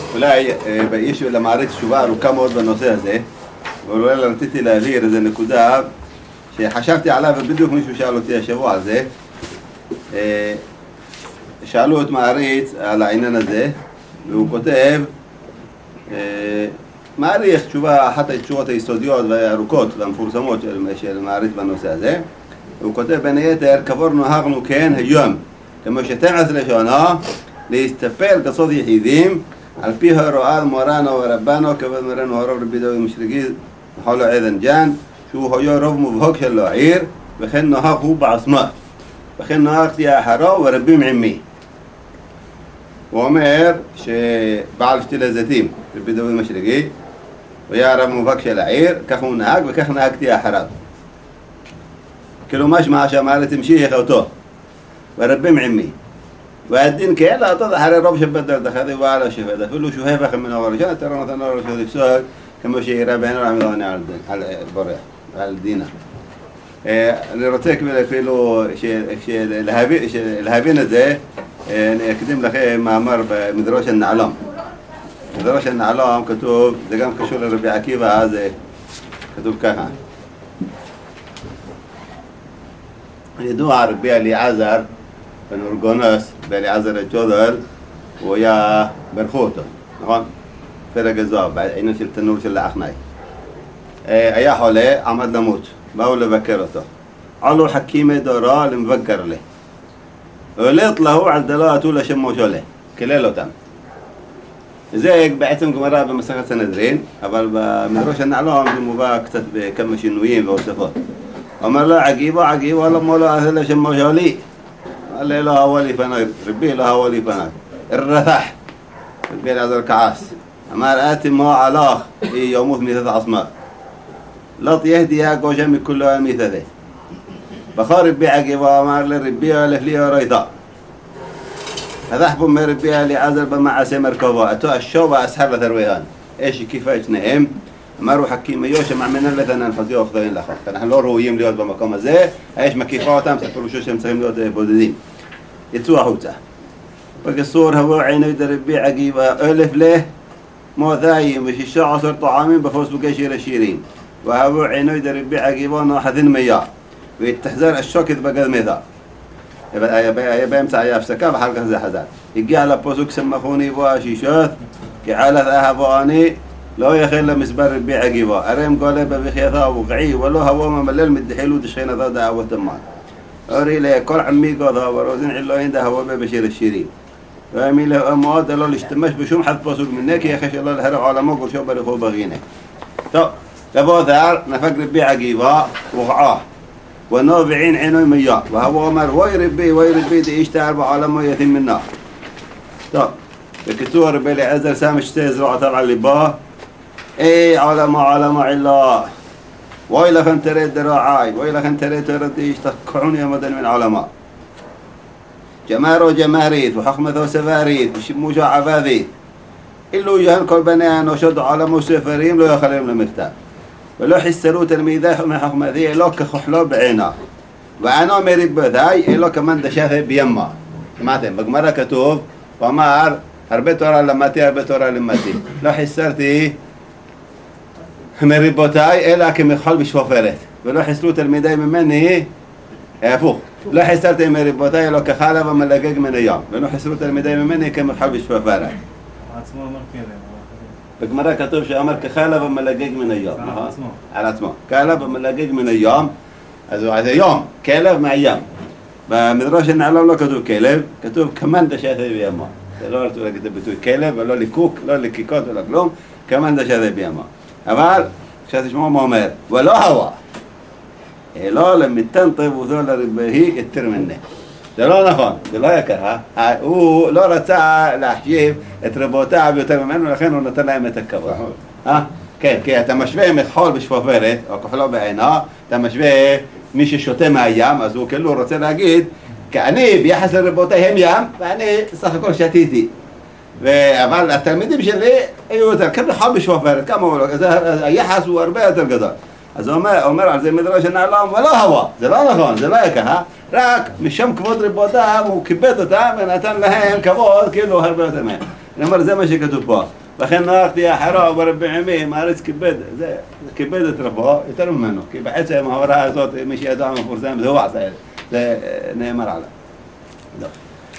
אולי באיש למעריץ תשובה ארוכה מאוד בנושא הזה, אבל אולי רציתי להבהיר איזה נקודה שחשבתי עליו ובדיוק מישהו שאל אותי השבוע על זה. שאלו את מעריץ על העניין הזה והוא כותב, מעריך תשובה, אחת התשובות היסודיות והארוכות והמפורסמות של מעריץ בנושא הזה, הוא כותב בין היתר, כבר נוהגנו כן היום כמו 12 שנה להסתפר כסות יחידים על פי הוראת מורנו ורבנו כבוד מורנו הרב רבי דוד משריקי מחולו עדן ג'אן שהוא היה רוב מובהק של העיר וכן נוהג הוא בעצמו וכן נוהגתי אחרו ורבים עמי. הוא אומר שבעל שתיל הזיתים רבי דוד משריקי הוא היה רב מובהק של העיר, כך הוא נהג וכך נהגתי אחריו. כאילו משמע שהמעריץ המשיך אותו ורבים עמי והדין כאלה אותו אחרי רוב שבדר דחדי ועל השפט אפילו שהוא הפך מן הראשון תראה נתנו ראשון לפסוק כמו שיראה בעינו רעמדוני על בורח על דינה. אני רוצה אפילו להבין את זה, אני אקדים לכם מאמר במדרש הנעלם. מדרש הנעלם כתוב, זה גם קשור לרבי עקיבא, זה כתוב ככה. ידוע רבי אליעזר בן אורגונוס, באליעזר הג'ודל, הוא היה ברכו אותו, נכון? פרק הזוהר, בעניין של תנור של האחנאי. היה חולה, עמד למות, באו לבקר אותו. עלו חכימי דורו למבקר לי. הולט לו על דלתו לשמו שולה, כלל אותם. זה בעצם גמרא במסכת סנהדרין, אבל במדרש הנעלם זה מובא קצת בכמה שינויים והוספות. אומר לו עגיבו, למה לא עשה לשמו שולי? قال لي لا هو لي فناي ربي لا هو لي فناي الرثح ربي العذر كعاس أمار آتي ما علاخ يوموت ميثة عصماء لا تيهدي يا قوشامي كلها ميثة بخار ربي عقيبا أمار لربي ألف لي وريضا هذا حبو من ربي لي عذر بمع سمر كوبا أتو الشوبة أسحر لثرويهان إيش كيفاش نهم أمارو حكيم يوش مع من اللذان الفضيو أفضلين لخوف فنحن لو رويين ليوت بمقام הזה إيش مكيفاتهم سفروا شو شمسهم ليوت بوددين يتسوى هوتا وقصور هو عينو يدربي عقيبة ألف له موذايم وشيشا عصر طعامين بفوس بقشير الشيرين وهو عينو يدربي عقيبة نوحذين مياه ويتحذر الشوك بقد ميثا يبقى يمسع يفسكا بحلقة زي حزار يجي على بوسوك سمخوني وشيشات كعالة أهباني لا يخل مسبر ربي عقيبة أريم قال بخيثا وقعي ولا هو مملل مدحيل ودشخين ذا دعوة تمان أري لي كل عمي قضى وروزين علو عنده هو بشير الشيرين وامي له أموات الله اشتمش بشوم حد بصوك منك يا خش الله الهرع على موقف شو بريخو بغينه طب لبو ثار نفق ربي عقيبة وقعاه ونوبعين عينو مياه وهو أمر وي ربي دي اشتعر بعالمه يثم من النار طب الكتور ربي لعزر سامش تزرع طبعا لباه اي علم علا ويلك انت ريد دراعاي ويلك انت ريد ترديش تقعون يا مدن من علماء جمارو جماريث وحكمة وسفاريث وشموشا عباذيث إلو جهن كل بنيان وشد علم وسفرين لو يخليهم لمكتاب ولو حسروا تلميذه من حكمة ذي إلو كخحلو بعينا وعنو مريب بذاي إلو كمان دشاثي بيما سمعتين بقمرة كتوب ومار هربت ورا لماتي لو حسرتي مريبوتاي إلا كمخال بشوفرت ولو حسلو تلميذي مني هفوق لا حسرت مريبوتاي لو كخالف ملقق من أيام ولو حسلو تلميذي مني كمخال بشوفرت עצמו אמר כלב. בגמרא כתוב שאמר כחלב המלגג מן היום. על עצמו. כחלב המלגג מן היום, אז הוא היום, כלב מהים. במדרש הנעלם לא כתוב כלב, כתוב כמן דשאתי בימו. זה לא רצו להגיד את הביטוי כלב, ולא לקוק, לא לקיקות ולא כלום, כמן דשאתי בימו. אבל, כשתשמעו מה אומר, ולא הווה, אלא למיתן טבעותו לרבי יותר מנה. זה לא נכון, זה לא יקר, הוא לא רצה להחשיב את רבותיו יותר ממנו, לכן הוא נותן להם את הכבוד. כן, כי אתה משווה מחול בשפופרת, או כחולו בעינה, אתה משווה מי ששותה מהים, אז הוא כאילו רוצה להגיד, כי אני ביחס לרבותיי הם ים, ואני סך הכל שתיתי. אבל התלמידים שלי היו יותר, כמה חול בשפופרת, כמה הוא לא, היחס הוא הרבה יותר גדול. אז הוא אומר על זה מדרש הנעלם, ולא הווה, זה לא נכון, זה לא יקר, רק משום כבוד רבותיו הוא כיבד אותם ונתן להם כבוד כאילו הרבה יותר מהם. אני אומר, זה מה שכתוב פה. לכן נערכתי אחרו ברבי עמי, מעריץ כיבד, זה כיבד את רבו יותר ממנו, כי בעצם ההוראה הזאת, מי שידוע מפורסם, זה הוא עשה את זה, זה נאמר עליו.